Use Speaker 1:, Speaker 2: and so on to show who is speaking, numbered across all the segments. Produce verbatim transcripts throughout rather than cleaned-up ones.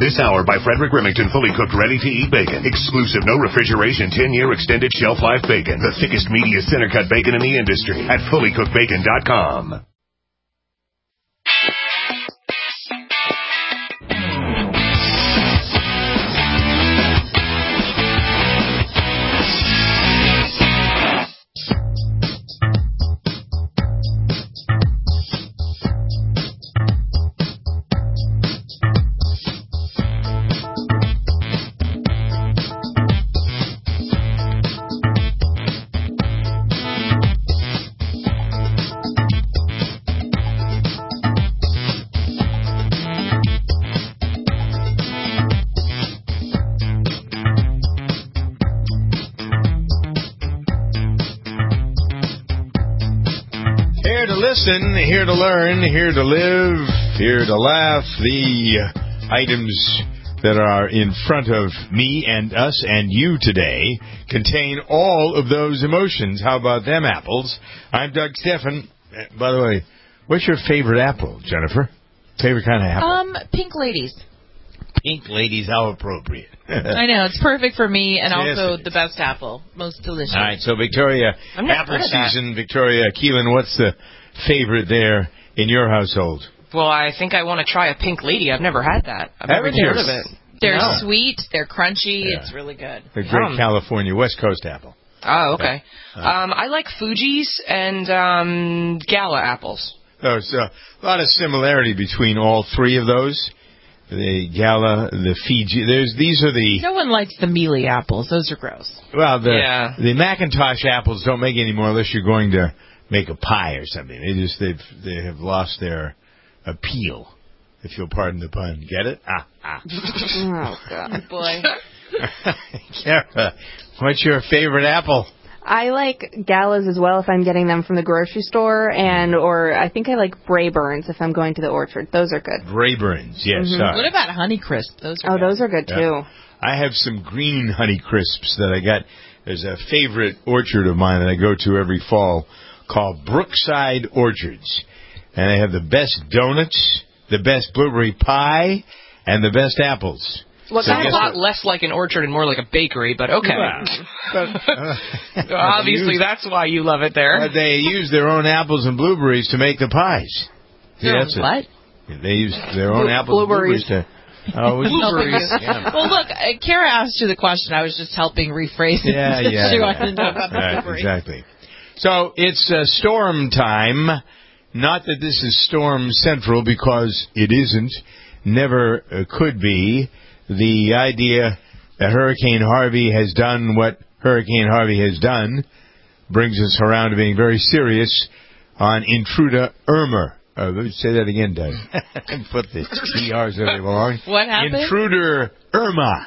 Speaker 1: This hour by Frederick Remington, fully cooked, ready-to-eat bacon. Exclusive, no refrigeration, ten-year extended shelf life bacon. The thickest, meatiest center-cut bacon in the industry at fully cooked bacon dot com.
Speaker 2: Listen, here to learn, here to live, here to laugh. The items that are in front of me and us and you today contain all of those emotions. How about them apples? I'm Doug Steffen. By the way, what's your favorite apple, Jennifer? Favorite kind of apple?
Speaker 3: Um, Pink Ladies.
Speaker 2: Pink Ladies, how appropriate.
Speaker 3: I know, it's perfect for me, and
Speaker 2: yes,
Speaker 3: also the best apple. Most delicious.
Speaker 2: All right, so Victoria, apple season. Victoria Keelan, what's the favorite there in your household?
Speaker 4: Well, I think I want to try a Pink Lady. I've never had that. I've never heard of it.
Speaker 3: They're
Speaker 4: no.
Speaker 3: sweet. They're crunchy.
Speaker 2: Yeah.
Speaker 3: It's really good.
Speaker 2: The great um, California West Coast apple.
Speaker 4: Oh, okay.
Speaker 2: Yeah. Uh,
Speaker 4: um, I like Fuji's and um, Gala apples.
Speaker 2: Oh, so a lot of similarity between all three of those. The Gala, the Fiji. There's these are the.
Speaker 3: No one likes the mealy apples. Those are gross.
Speaker 2: Well, the
Speaker 4: yeah.
Speaker 2: the Macintosh apples don't make any more unless you're going to make a pie or something. They just they've they have lost their appeal, if you'll pardon the pun. Get it? Ah ah.
Speaker 3: Oh God, boy.
Speaker 2: Kara, what's your favorite apple?
Speaker 5: I like Galas as well if I'm getting them from the grocery store, and or I think I like Brayburns if I'm going to the orchard. Those are good.
Speaker 2: Brayburns, yes.
Speaker 3: Mm-hmm.
Speaker 2: Uh,
Speaker 3: what about Honeycrisp? Those are
Speaker 5: oh,
Speaker 3: good.
Speaker 5: those are good too.
Speaker 2: Yeah. I have some green Honeycrisps that I got. There's a favorite orchard of mine that I go to every fall called Brookside Orchards, and they have the best donuts, the best blueberry pie, and the best apples.
Speaker 4: Well, so sounds a lot less like an orchard and more like a bakery, but okay.
Speaker 2: Yeah. But, uh,
Speaker 4: obviously,
Speaker 2: use,
Speaker 4: that's why you love it there.
Speaker 2: Uh, they use their own apples and blueberries to make the pies. See,
Speaker 3: no,
Speaker 2: that's
Speaker 3: what?
Speaker 2: It. They use their own
Speaker 5: Bl-
Speaker 2: apples
Speaker 5: blueberries.
Speaker 2: and blueberries to... Oh, blueberries. Yeah.
Speaker 3: Well, look, uh, Kara asked you the question. I was just helping rephrase it.
Speaker 2: Yeah, yeah.
Speaker 3: she
Speaker 2: yeah.
Speaker 3: wanted to know about
Speaker 2: right,
Speaker 3: the blueberries.
Speaker 2: exactly. So it's uh, storm time. Not that this is storm central, because it isn't. Never uh, could be. The idea that Hurricane Harvey has done what Hurricane Harvey has done brings us around to being very serious on Intruder Irma. Uh, let me say that again, Doug. Put the E Rs where they belong.
Speaker 3: What happened?
Speaker 2: Intruder Irma.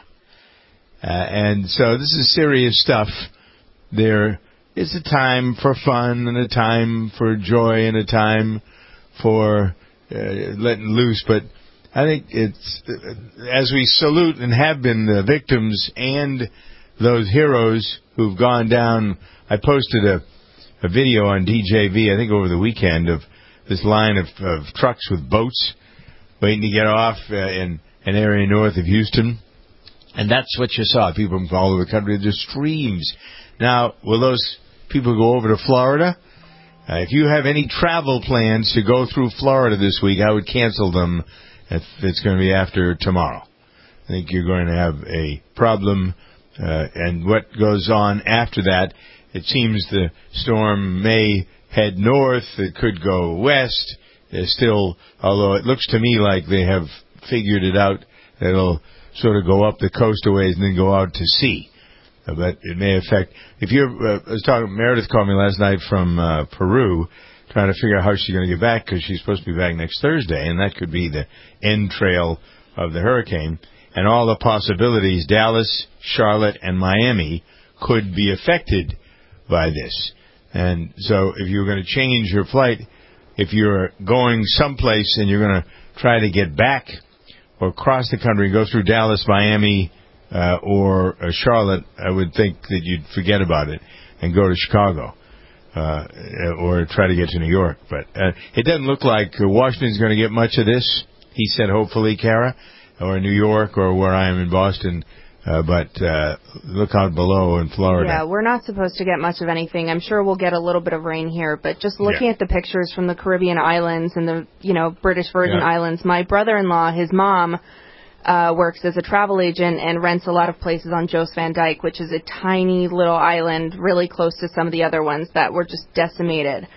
Speaker 2: Uh, and so this is serious stuff. There is a time for fun and a time for joy and a time for uh, letting loose, but I think it's, as we salute and have been the victims and those heroes who've gone down. I posted a, a video on D J V, I think over the weekend, of this line of, of trucks with boats waiting to get off uh, in an area north of Houston. And that's what you saw. People from all over the country, just streams. Now, will those people go over to Florida? Uh, if you have any travel plans to go through Florida this week, I would cancel them. If it's going to be after tomorrow. I think you're going to have a problem. Uh, and what goes on after that, it seems the storm may head north. It could go west. There's still, although it looks to me like they have figured it out, that it'll sort of go up the coast a ways and then go out to sea. Uh, but it may affect, if you're, uh, I was talking, Meredith called me last night from uh, Peru, trying to figure out how she's going to get back, because she's supposed to be back next Thursday, and that could be the end trail of the hurricane. And all the possibilities, Dallas, Charlotte, and Miami could be affected by this. And so if you're going to change your flight, if you're going someplace and you're going to try to get back or cross the country, go through Dallas, Miami, uh, or uh, Charlotte, I would think that you'd forget about it and go to Chicago. Uh, or try to get to New York. But uh, it doesn't look like Washington's going to get much of this. He said, hopefully, Kara. or New York or where I am in Boston. Uh, but uh, look out below in Florida.
Speaker 5: Yeah, we're not supposed to get much of anything. I'm sure we'll get a little bit of rain here, but just looking
Speaker 2: yeah.
Speaker 5: at the pictures from the Caribbean islands and the, you know, British Virgin
Speaker 2: yeah.
Speaker 5: Islands, my brother-in-law, his mom, uh, works as a travel agent and rents a lot of places on Jost Van Dyke, which is a tiny little island really close to some of the other ones that were just decimated.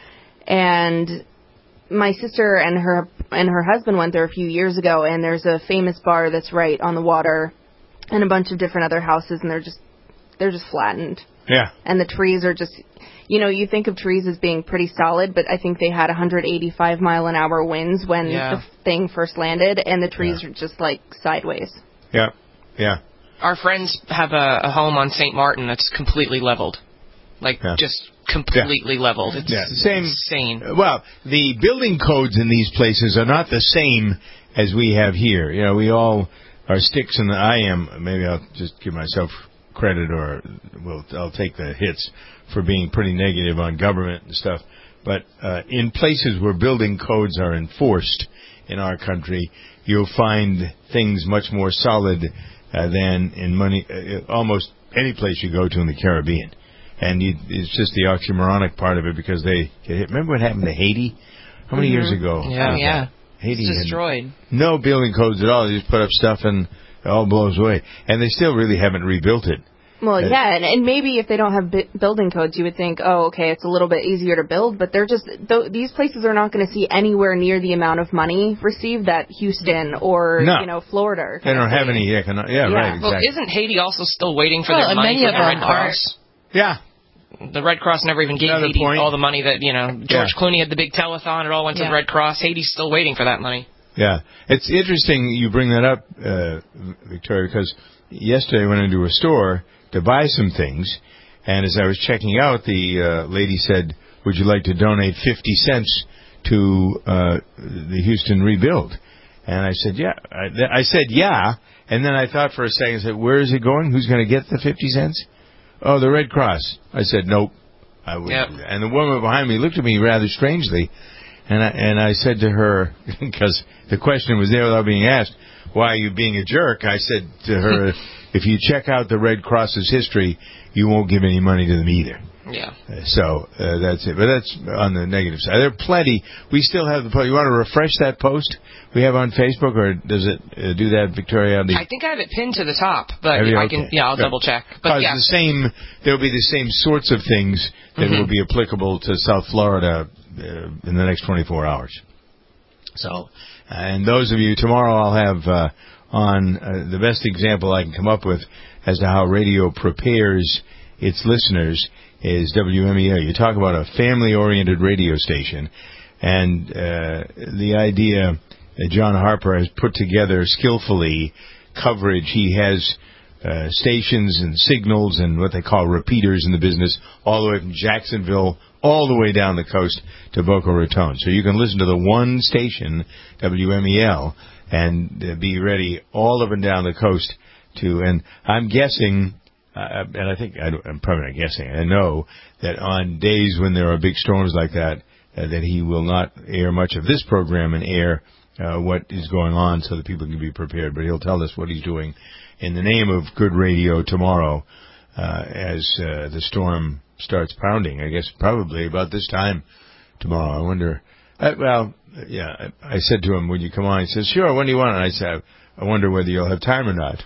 Speaker 5: And my sister and her and her husband went there a few years ago, and there's a famous bar that's right on the water, and a bunch of different other houses, and they're just they're just flattened.
Speaker 2: Yeah.
Speaker 5: And the trees are just, you know, you think of trees as being pretty solid, but I think they had one hundred eighty-five mile an hour winds when
Speaker 4: yeah.
Speaker 5: the thing first landed, and the trees
Speaker 2: yeah.
Speaker 5: are just like sideways.
Speaker 2: Yeah, yeah.
Speaker 4: Our friends have a, a home on Saint Martin that's completely leveled, like yeah. just completely yeah. leveled. It's
Speaker 2: yeah. Same,
Speaker 4: insane.
Speaker 2: Well, the building codes in these places are not the same as we have here. You know, we all are sticks in the. I am. Maybe I'll just give myself credit, or well, I'll take the hits for being pretty negative on government and stuff. But uh, in places where building codes are enforced in our country, you'll find things much more solid uh, than in money, uh, almost any place you go to in the Caribbean. And you, it's just the oxymoronic part of it, because they remember what happened to Haiti? How many mm-hmm. years ago?
Speaker 4: Yeah, yeah.
Speaker 3: Haiti it's destroyed.
Speaker 2: No building codes at all. They just put up stuff and it all blows away. And they still really haven't rebuilt it.
Speaker 5: Well, uh, yeah, and, and maybe if they don't have bi- building codes, you would think, oh, okay, it's a little bit easier to build. But they're just th- these places are not going to see anywhere near the amount of money received that Houston or
Speaker 2: no.
Speaker 5: you know Florida. Are
Speaker 2: they don't have any economic. Yeah, yeah, right. Exactly.
Speaker 4: Well, isn't Haiti also still waiting for
Speaker 3: well,
Speaker 4: their money from the Red
Speaker 3: are.
Speaker 4: Cross?
Speaker 2: Yeah.
Speaker 4: The Red Cross never even gave
Speaker 2: Another
Speaker 4: Haiti
Speaker 2: point.
Speaker 4: all the money that, you know, George yeah. Clooney had the big telethon. It all went to
Speaker 3: yeah.
Speaker 4: the Red Cross. Haiti's still waiting for that money.
Speaker 2: Yeah. It's interesting you bring that up, uh, Victoria, because yesterday I went into a store to buy some things, and as I was checking out, the uh, lady said, would you like to donate fifty cents to uh, the Houston rebuild? And I said, yeah. I, I said, yeah, and then I thought for a second, I said, where is it going? Who's going to get the fifty cents? Oh, the Red Cross. I said, nope. I wouldn't
Speaker 4: yep.
Speaker 2: do that. And the woman behind me looked at me rather strangely, and I, and I said to her, because the question was there without being asked, why are you being a jerk? I said to her, if you check out the Red Cross's history, you won't give any money to them either.
Speaker 4: Yeah.
Speaker 2: Uh, so uh, that's it. But that's on the negative side. There are plenty. We still have the post. You want to refresh that post we have on Facebook, or does it uh, do that, Victoria? The
Speaker 4: I think I have it pinned to the top, but
Speaker 2: you,
Speaker 4: I
Speaker 2: okay.
Speaker 4: can. Yeah, I'll
Speaker 2: Good.
Speaker 4: double check. But yeah,
Speaker 2: the same. There will be the same sorts of things that mm-hmm. will be applicable to South Florida uh, in the next twenty-four hours. So, and those of you tomorrow, I'll have uh, on uh, the best example I can come up with as to how radio prepares its listeners is W M E L. You talk about a family-oriented radio station, and uh, the idea that John Harper has put together skillfully coverage. He has uh, stations and signals and what they call repeaters in the business all the way from Jacksonville all the way down the coast to Boca Raton. So you can listen to the one station, W M E L, and uh, be ready all up and down the coast to, and I'm guessing, uh, and I think, I I'm probably not guessing, I know that on days when there are big storms like that, uh, that he will not air much of this program and air uh, what is going on so that people can be prepared. But he'll tell us what he's doing in the name of good radio tomorrow uh, as uh, the storm starts pounding. I guess probably about this time tomorrow. I wonder, uh, well, yeah, I, I said to him, would you come on? He says, sure, when do you want? And I said, I wonder whether you'll have time or not.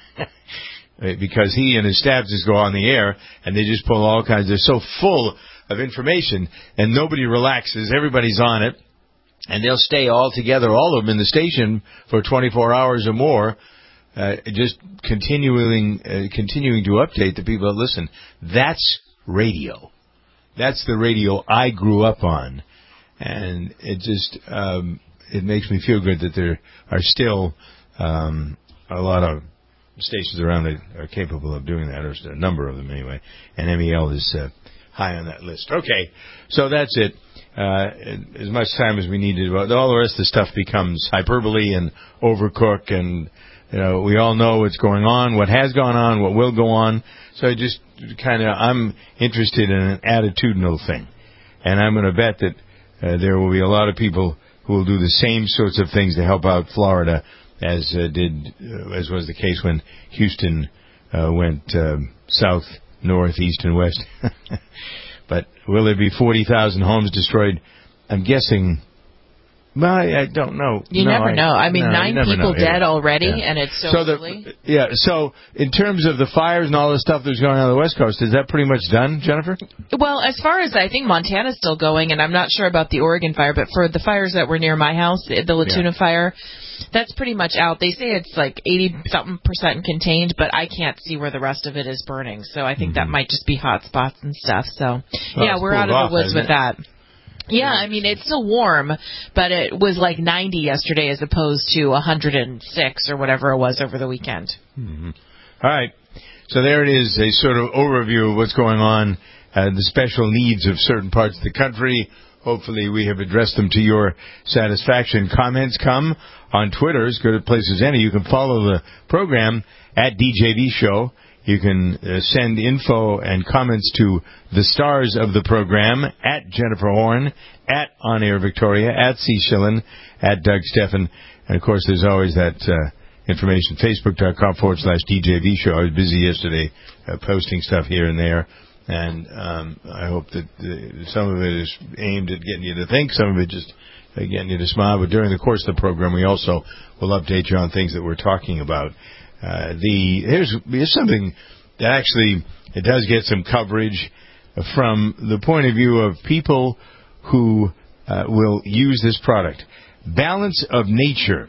Speaker 2: Because he and his staff just go on the air, and they just pull all kinds. They're so full of information, and nobody relaxes. Everybody's on it, and they'll stay all together, all of them in the station for twenty-four hours or more, uh, just continuing, uh, continuing to update the people that listen. That's radio. That's the radio I grew up on, and it just um, it makes me feel good that there are still um, a lot of stations around that are capable of doing that, or a number of them anyway, and M E L is uh, high on that list. Okay, so that's it. Uh, as much time as we need to do, all the rest of the stuff becomes hyperbole and overcook, and you know, we all know what's going on, what has gone on, what will go on. So I just kind of, I'm interested in an attitudinal thing, and I'm going to bet that uh, there will be a lot of people who will do the same sorts of things to help out Florida as uh, did uh, as was the case when Houston uh, went uh, south, north, east, and west. But will there be forty thousand homes destroyed? I'm guessing. Well, I, I don't know.
Speaker 3: You
Speaker 2: no,
Speaker 3: never
Speaker 2: I,
Speaker 3: know. I mean,
Speaker 2: no,
Speaker 3: nine people
Speaker 2: know.
Speaker 3: dead
Speaker 2: yeah.
Speaker 3: already,
Speaker 2: yeah.
Speaker 3: and it's so,
Speaker 2: so the,
Speaker 3: early.
Speaker 2: Yeah, so in terms of the fires and all the stuff that's going on on the West Coast, is that pretty much done, Jennifer?
Speaker 3: Well, as far as I think Montana's still going, and I'm not sure about the Oregon fire, but for the fires that were near my house, the Latuna yeah. fire, that's pretty much out. They say it's like eighty-something percent contained, but I can't see where the rest of it is burning. So I think mm-hmm. that might just be hot spots and stuff. So, well, yeah, we're out of the woods with that. Yeah, I mean, it's still warm, but it was like ninety yesterday as opposed to one hundred six or whatever it was over the weekend.
Speaker 2: Mm-hmm. All right. So there it is, a sort of overview of what's going on, uh, the special needs of certain parts of the country. Hopefully we have addressed them to your satisfaction. Comments come on Twitter, as good a place as any. You can follow the program at D J V Show. You can uh, send info and comments to the stars of the program, at Jennifer Horn, at On Air Victoria, at C. Schillen, at Doug Steffen. And, of course, there's always that uh, information, facebook.com forward slash DJV Show. I was busy yesterday uh, posting stuff here and there. And um, I hope that uh, some of it is aimed at getting you to think, some of it just uh, getting you to smile. But during the course of the program, we also will update you on things that we're talking about. Uh, the here's, here's something that actually it does get some coverage from the point of view of people who uh, will use this product. Balance of Nature,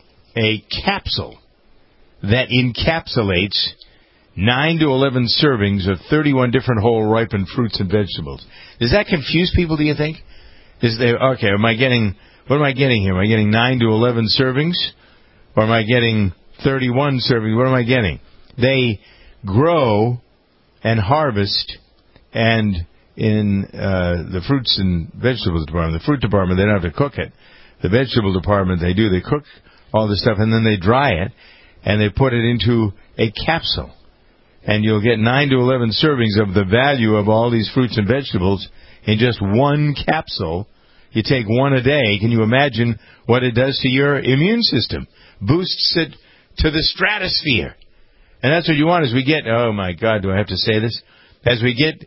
Speaker 2: a capsule that encapsulates nine to eleven servings of thirty-one different whole ripened fruits and vegetables. Does that confuse people, do you think? Is they okay, am I getting, what am I getting here? Am I getting nine to eleven servings? Or am I getting thirty-one servings? What am I getting? They grow and harvest, and in uh, the fruits and vegetables department, the fruit department, they don't have to cook it. The vegetable department, they do. They cook all the stuff, and then they dry it, and they put it into a capsule. And you'll get nine to eleven servings of the value of all these fruits and vegetables in just one capsule. You take one a day. Can you imagine what it does to your immune system? Boosts it to the stratosphere. And that's what you want as we get, oh my God, do I have to say this? As we get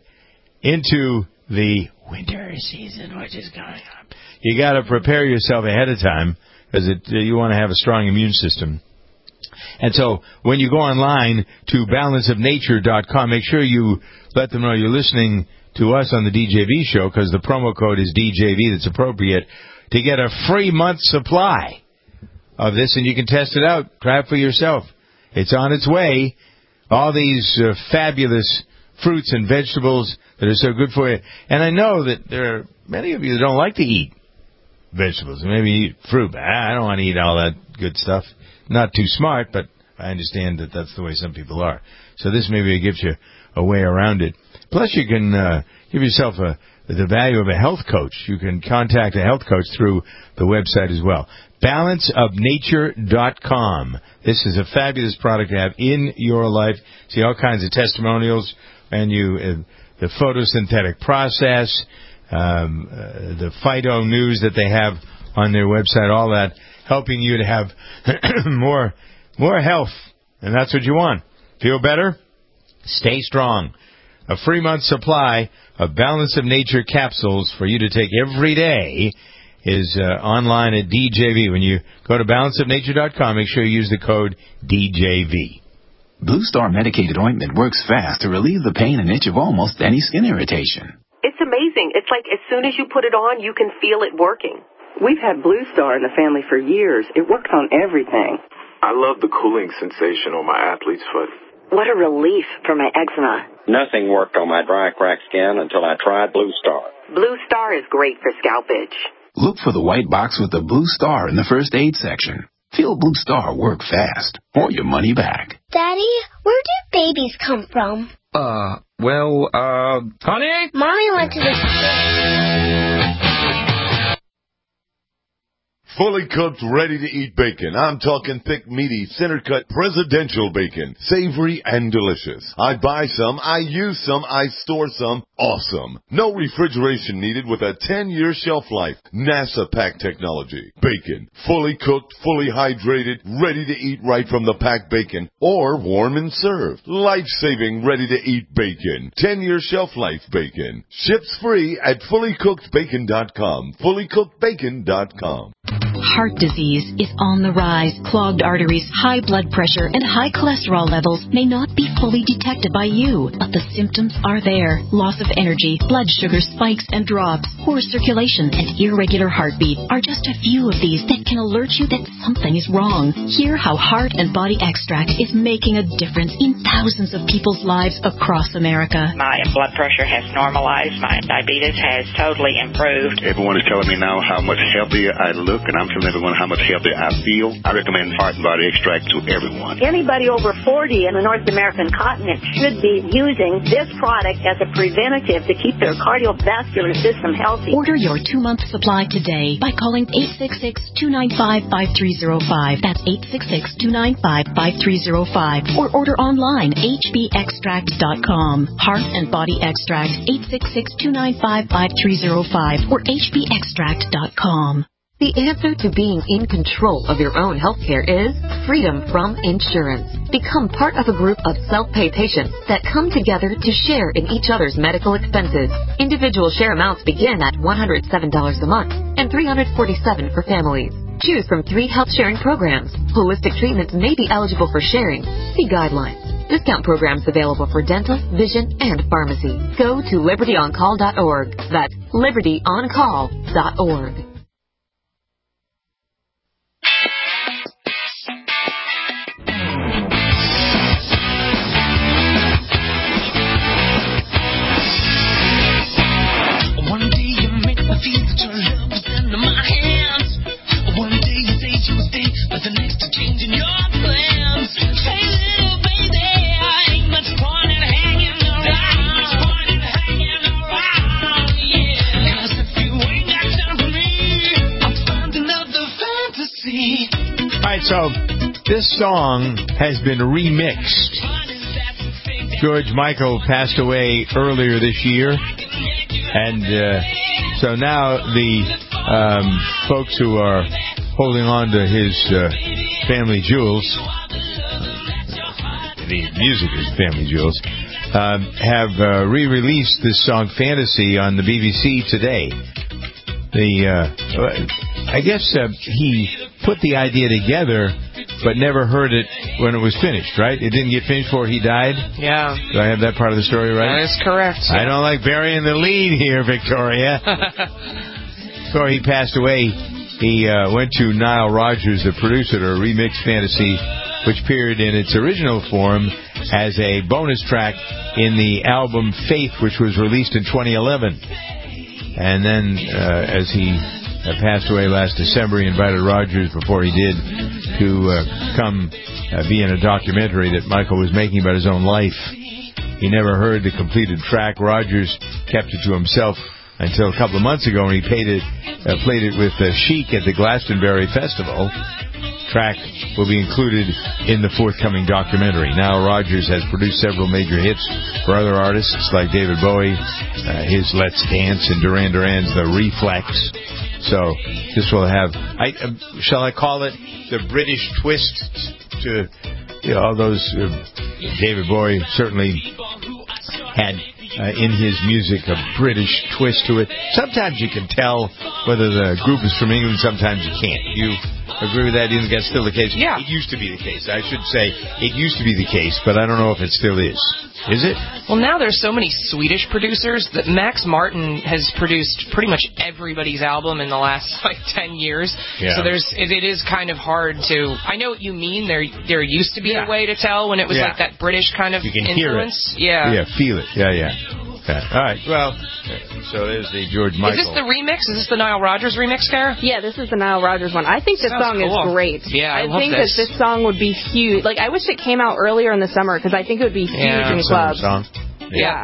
Speaker 2: into the winter season, which is coming up, you got to prepare yourself ahead of time, because it, uh, you want to have a strong immune system. And so when you go online to balance of nature dot com, make sure you let them know you're listening to us on the D J V Show, because the promo code is D J V. That's appropriate to get a free month supply of this, and you can test it out. Try it for yourself. It's on its way. All these uh, fabulous fruits and vegetables that are so good for you. And I know that there are many of you that don't like to eat vegetables. Maybe eat fruit. But I don't want to eat all that good stuff. Not too smart, but I understand that that's the way some people are. So this maybe gives you a way around it. Plus, you can uh, give yourself a, the value of a health coach. You can contact a health coach through the website as well. balance of nature dot com. This is a fabulous product to have in your life. See all kinds of testimonials, and you uh, the photosynthetic process, um, uh, the phyto news that they have on their website, all that, helping you to have more more health. And that's what you want. Feel better? Stay strong. A free month supply of Balance of Nature capsules for you to take every day is uh, online at D J V. When you go to balance of nature dot com, make sure you use the code D J V.
Speaker 6: Blue Star medicated ointment works fast to relieve the pain and itch of almost any skin irritation.
Speaker 7: It's amazing. It's like as soon as you put it on, you can feel it working.
Speaker 8: We've had Blue Star in the family for years. It works on everything.
Speaker 9: I love the cooling sensation on my athlete's foot.
Speaker 10: What a relief for my eczema.
Speaker 11: Nothing worked on my dry, cracked skin until I tried Blue Star.
Speaker 7: Blue Star is great for scalp itch.
Speaker 6: Look for the white box with the Blue Star in the first aid section. Feel Blue Star work fast, or your money back.
Speaker 12: Daddy, where do babies come from?
Speaker 13: Uh, well, uh, honey?
Speaker 12: Mommy went to the...
Speaker 14: fully cooked, ready-to-eat bacon. I'm talking thick, meaty, center-cut, presidential bacon. Savory and delicious. I buy some, I use some, I store some. Awesome. No refrigeration needed with a ten-year shelf life. NASA pack technology. Bacon. Fully cooked, fully hydrated, ready to eat right from the packed bacon. Or warm and served. Life-saving, ready-to-eat bacon. ten-year shelf life bacon. Ships free at fully cooked bacon dot com. fully cooked bacon dot com.
Speaker 15: Heart disease is on the rise. Clogged arteries, high blood pressure, and high cholesterol levels may not be fully detected by you, but the symptoms are there. Loss of energy, blood sugar spikes and drops, poor circulation, and irregular heartbeat are just a few of these that can alert you that something is wrong. Hear how Heart and Body Extract is making a difference in thousands of people's lives across America.
Speaker 16: My blood pressure has normalized. My diabetes has totally improved.
Speaker 17: Everyone is telling me now how much healthier I look, and I'm telling everyone how much healthier I feel. I recommend Heart and Body Extract to everyone.
Speaker 10: Anybody over forty in the North American continent should be using this product as a preventative to keep their cardiovascular system healthy.
Speaker 15: Order your two-month supply today by calling eight six six, two nine five, five three zero five. That's eight six six, two nine five, five three zero five. Or order online, h b extract dot com. Heart and Body Extract, eight six six, two nine five, five three zero five or h b extract dot com.
Speaker 18: The answer to being in control of your own healthcare is freedom from insurance. Become part of a group of self-pay patients that come together to share in each other's medical expenses. Individual share amounts begin at one hundred seven dollars a month and three hundred forty-seven dollars for families. Choose from three health sharing programs. Holistic treatments may be eligible for sharing. See guidelines. Discount programs available for dental, vision, and pharmacy. Go to liberty on call dot org. That's liberty on call dot org.
Speaker 2: So, this song has been remixed. George Michael passed away earlier this year, and uh, so now the um, folks who are holding on to his uh, family jewels, the music is family jewels, uh, have uh, re-released this song Fantasy on the B B C today. The uh, I guess uh, he put the idea together, but never heard it when it was finished, right? It didn't get finished before he died?
Speaker 4: Yeah.
Speaker 2: Do I have that part of the story right?
Speaker 4: That is correct.
Speaker 2: I don't like burying the lead here, Victoria. Before he passed away, he uh, went to Nile Rodgers, the producer, to remix Fantasy, which appeared in its original form as a bonus track in the album Faith, which was released in twenty eleven. And then, uh, as he uh, passed away last December, he invited Rodgers, before he did, to uh, come uh, be in a documentary that Michael was making about his own life. He never heard the completed track. Rodgers kept it to himself until a couple of months ago when he played it, uh, played it with uh, Chic at the Glastonbury Festival. Track will be included in the forthcoming documentary. Now Rodgers has produced several major hits for other artists like David Bowie, uh, his Let's Dance, and Duran Duran's The Reflex. So this will have, I, uh, shall I call it the British twist to, you know, all those, uh, David Bowie certainly had Uh, in his music, a British twist to it. Sometimes you can tell whether the group is from England, sometimes you can't. You agree with that? Do you think that's still the case?
Speaker 4: Yeah.
Speaker 2: It used to be the case. I should say it used to be the case, but I don't know if it still is. Is it?
Speaker 4: Well, now there's so many Swedish producers that Max Martin has produced pretty much everybody's album in the last, like, ten years.
Speaker 2: Yeah.
Speaker 4: So there's it, it is kind of hard to... I know what you mean. There there used to be
Speaker 2: yeah.
Speaker 4: a way to tell when it was
Speaker 2: yeah.
Speaker 4: like that British kind of
Speaker 2: you can
Speaker 4: influence.
Speaker 2: Hear it.
Speaker 4: Yeah.
Speaker 2: Yeah, feel it. Yeah, yeah. Okay. All right. Well, so there's the George Michael.
Speaker 4: Is this the remix? Is this the Nile Rodgers remix, Kara?
Speaker 5: Yeah, this is the Nile Rodgers one. I think this
Speaker 4: Sounds
Speaker 5: song
Speaker 4: cool.
Speaker 5: is great.
Speaker 4: Yeah, I,
Speaker 5: I
Speaker 4: love
Speaker 5: think
Speaker 4: this.
Speaker 5: that this song would be huge. Like, I wish it came out earlier in the summer because I think it would be huge
Speaker 4: Yeah,
Speaker 5: in clubs.
Speaker 2: Song.
Speaker 5: Yeah.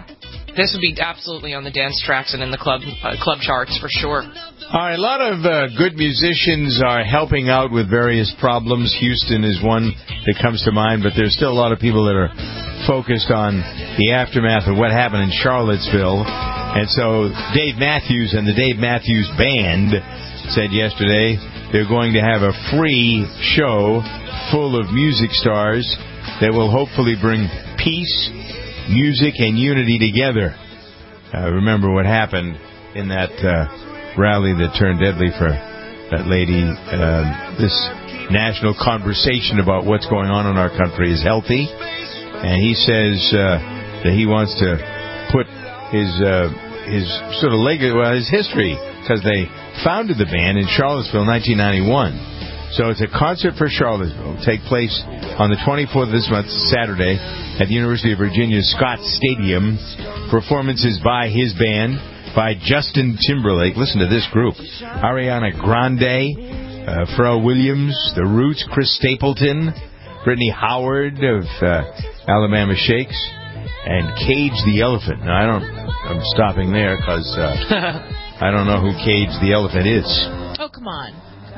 Speaker 4: This would be absolutely on the dance tracks and in the club uh, club charts for sure.
Speaker 2: All right, a lot of uh, good musicians are helping out with various problems. Houston is one that comes to mind, but there's still a lot of people that are focused on the aftermath of what happened in Charlottesville. And so Dave Matthews and the Dave Matthews Band said yesterday they're going to have a free show full of music stars that will hopefully bring peace, music, and unity together. Uh, remember what happened in that uh, rally that turned deadly for that lady. Uh, this national conversation about what's going on in our country is healthy, and he says uh, that he wants to put his uh, his sort of legacy, well, his history, because they founded the band in Charlottesville in nineteen ninety-one. So it's a concert for Charlottesville. It'll take place on the twenty-fourth of this month, Saturday, at the University of Virginia's Scott Stadium. Performances by his band, by Justin Timberlake. Listen to this group. Ariana Grande, uh, Pharrell Williams, The Roots, Chris Stapleton, Brittany Howard of uh, Alabama Shakes, and Cage the Elephant. Now, I don't, I'm stopping there because uh, I don't know who Cage the Elephant is.
Speaker 3: Oh, come on.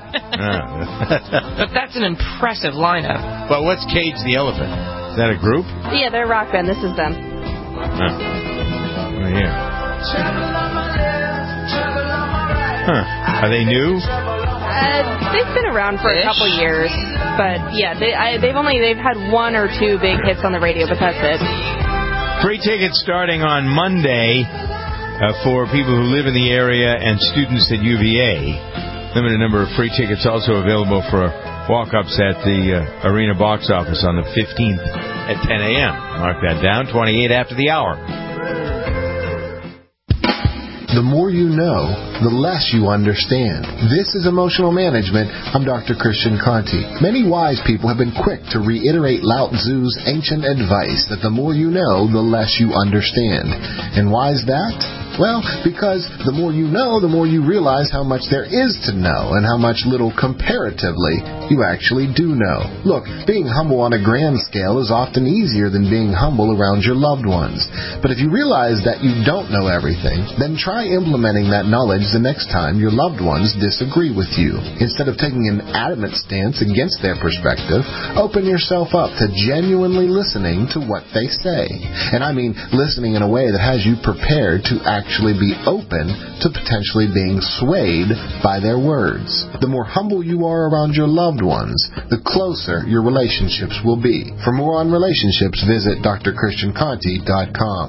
Speaker 4: But that's an impressive lineup.
Speaker 2: But what's Cage the Elephant? Is that a group?
Speaker 5: Yeah, they're a rock band. This is them.
Speaker 2: Oh, oh yeah. Huh. Are they new?
Speaker 5: Uh, they've been around for a couple years, but yeah, they, I, they've only they've had one or two big hits on the radio, but that's it.
Speaker 2: Free tickets starting on Monday uh, for people who live in the area and students at U V A. Limited number of free tickets also available for walk-ups at the uh, Arena box office on the fifteenth at ten a.m. Mark that down, twenty-eight after the hour.
Speaker 19: The more you know, the less you understand. This is Emotional Management. I'm Doctor Christian Conti. Many wise people have been quick to reiterate Lao Tzu's ancient advice that the more you know, the less you understand. And why is that? Well, because the more you know, the more you realize how much there is to know and how much little comparatively you actually do know. Look, being humble on a grand scale is often easier than being humble around your loved ones. But if you realize that you don't know everything, then try implementing that knowledge the next time your loved ones disagree with you. Instead of taking an adamant stance against their perspective, open yourself up to genuinely listening to what they say. And I mean listening in a way that has you prepared to act actually be open to potentially being swayed by their words. The more humble you are around your loved ones, the closer your relationships will be. For more on relationships, visit d r christian conti dot com.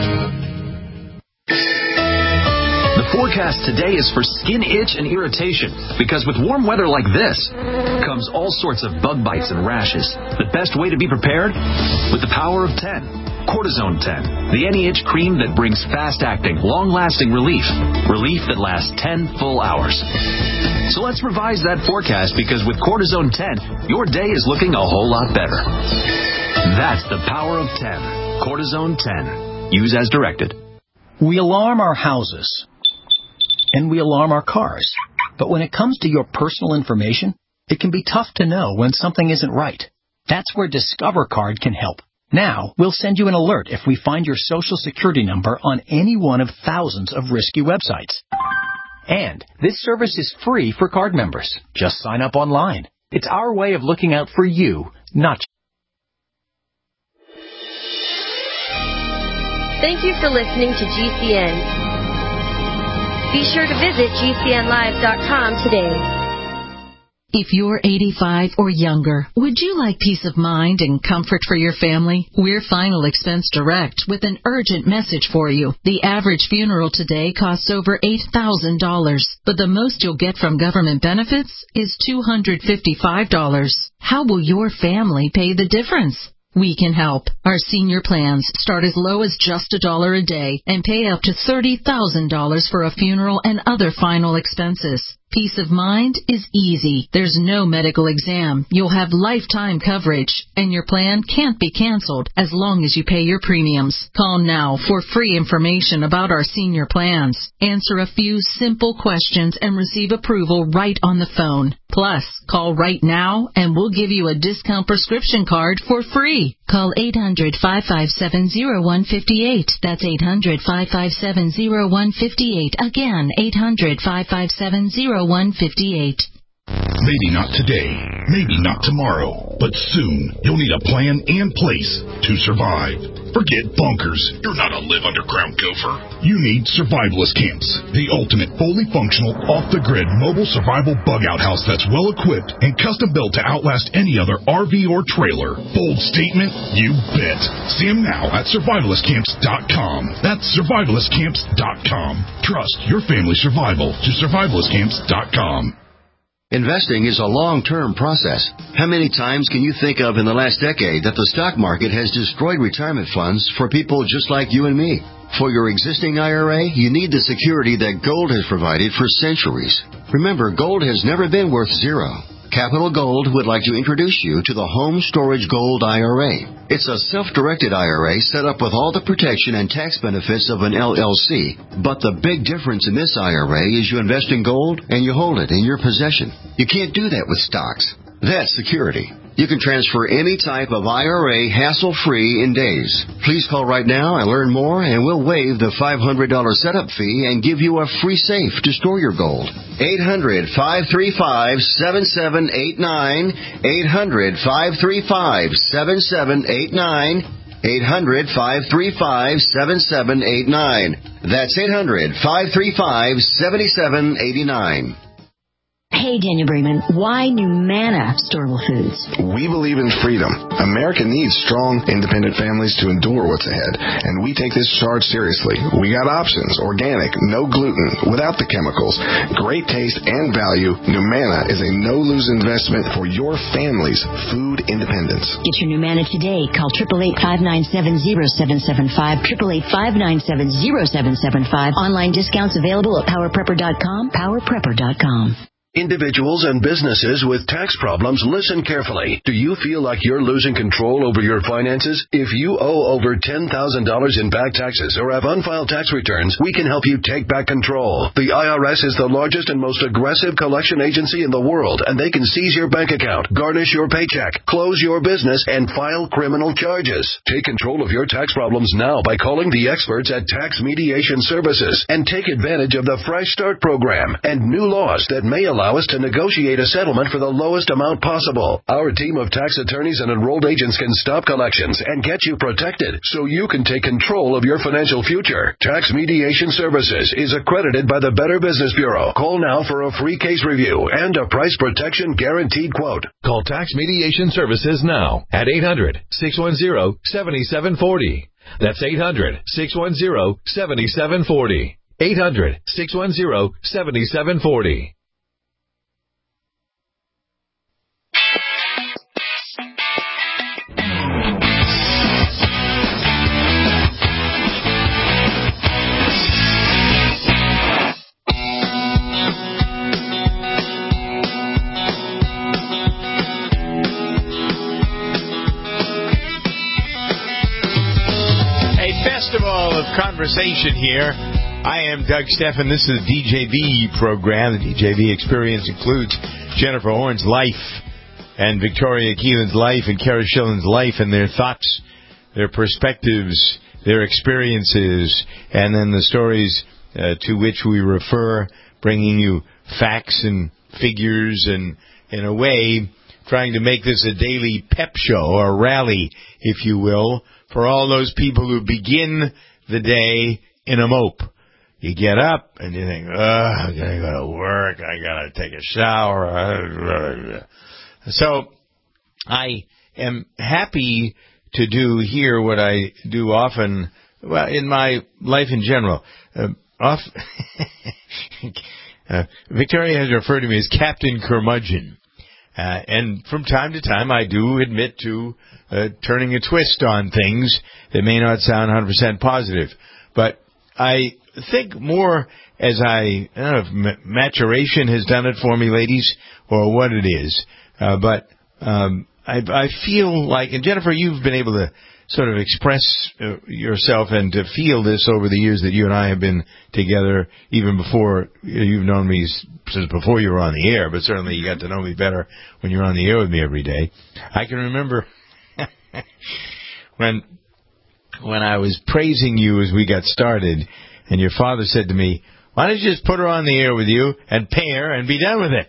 Speaker 20: The forecast today is for skin itch and irritation, because with warm weather like this comes all sorts of bug bites and rashes. The best way to be prepared? With the power of ten. Cortisone ten, the anti-itch cream that brings fast-acting, long-lasting relief. Relief that lasts ten full hours. So let's revise that forecast, because with Cortisone ten, your day is looking a whole lot better. That's the power of ten. Cortisone ten. Use as directed.
Speaker 21: We alarm our houses, and we alarm our cars. But when it comes to your personal information, it can be tough to know when something isn't right. That's where Discover Card can help. Now, we'll send you an alert if we find your social security number on any one of thousands of risky websites. And this service is free for card members. Just sign up online. It's our way of looking out for you, not you.
Speaker 12: Thank you for listening to G C N. Be sure to visit G C N live dot com today.
Speaker 15: If you're eighty-five or younger, would you like peace of mind and comfort for your family? We're Final Expense Direct with an urgent message for you. The average funeral today costs over eight thousand dollars, but the most you'll get from government benefits is two hundred fifty-five dollars. How will your family pay the difference? We can help. Our senior plans start as low as just a dollar a day and pay up to thirty thousand dollars for a funeral and other final expenses. Peace of mind is easy. There's no medical exam. You'll have lifetime coverage, and your plan can't be canceled as long as you pay your premiums. Call now for free information about our senior plans. Answer a few simple questions and receive approval right on the phone. Plus, call right now and we'll give you a discount prescription card for free. Call eight hundred, five five seven, zero one five eight. That's eight hundred, five five seven, zero one five eight. Again, eight hundred, five five seven, zero one five eight.
Speaker 1: Maybe not today, maybe not tomorrow, but soon you'll need a plan and place to survive. Forget bunkers. You're not a live underground gopher. You need Survivalist Camps, the ultimate fully functional, off-the-grid mobile survival bug-out house that's well-equipped and custom-built to outlast any other R V or trailer. Bold statement? You bet. See them now at survivalist camps dot com. That's survivalist camps dot com. Trust your family's survival to survivalist camps dot com.
Speaker 22: Investing is a long-term process. How many times can you think of in the last decade that the stock market has destroyed retirement funds for people just like you and me? For your existing I R A, you need the security that gold has provided for centuries. Remember, gold has never been worth zero. Capital Gold would like to introduce you to the Home Storage Gold I R A. It's a self-directed I R A set up with all the protection and tax benefits of an L L C. But the big difference in this I R A is you invest in gold and you hold it in your possession. You can't do that with stocks. That's security. You can transfer any type of I R A hassle-free in days. Please call right now and learn more, and we'll waive the five hundred dollars setup fee and give you a free safe to store your gold. eight hundred, five three five, seven seven eight nine. eight hundred, five three five, seven seven eight nine. eight hundred, five three five, seven seven eight nine. That's eight hundred, five three five, seven seven eight nine.
Speaker 15: Hey, Daniel Bremen, why Numana Storable Foods?
Speaker 23: We believe in freedom. America needs strong, independent families to endure what's ahead, and we take this charge seriously. We got options: organic, no gluten, without the chemicals, great taste and value. Numana is a no-lose investment for your family's food independence.
Speaker 15: Get your Numana today. Call eight eight eight, five nine seven, zero seven seven five, eight eight eight, five nine seven, zero seven seven five. Online discounts available at power prepper dot com, power prepper dot com.
Speaker 24: Individuals and businesses with tax problems, listen carefully. Do you feel like you're losing control over your finances? If you owe over ten thousand dollars in back taxes or have unfiled tax returns, we can help you take back control. The I R S is the largest and most aggressive collection agency in the world, and they can seize your bank account, garnish your paycheck, close your business, and file criminal charges. Take control of your tax problems now by calling the experts at Tax Mediation Services and take advantage of the Fresh Start program and new laws that may allow Allow us to negotiate a settlement for the lowest amount possible. Our team of tax attorneys and enrolled agents can stop collections and get you protected so you can take control of your financial future. Tax Mediation Services is accredited by the Better Business Bureau. Call now for a free case review and a price protection guaranteed quote.
Speaker 25: Call Tax Mediation Services now at eight hundred, six one zero, seven seven four zero. That's eight hundred, six one zero, seven seven four zero. eight hundred, six one zero, seven seven four zero.
Speaker 2: Festival of conversation here. I am Doug Steffen. This is the D J V program. The D J V experience includes Jennifer Horn's life and Victoria Keelan's life and Kara Schillen's life and their thoughts, their perspectives, their experiences, and then the stories uh, to which we refer, bringing you facts and figures and, in a way, trying to make this a daily pep show or rally, if you will, for all those people who begin the day in a mope. You get up and you think, ugh, I gotta go to work, I gotta take a shower. So I am happy to do here what I do often, well, in my life in general. Uh, off, uh, Victoria has referred to me as Captain Curmudgeon. Uh, and from time to time, I do admit to uh, turning a twist on things that may not sound one hundred percent positive. But I think more as I, I don't know if maturation has done it for me, ladies, or what it is. Uh, but um, I, I feel like, and Jennifer, you've been able to sort of express uh, yourself and to feel this over the years that you and I have been together, even before you've known me since before you were on the air, but certainly you got to know me better when you're on the air with me every day. I can remember when when I was praising you as we got started, and your father said to me, "Why don't you just put her on the air with you and pay her and be done with it?"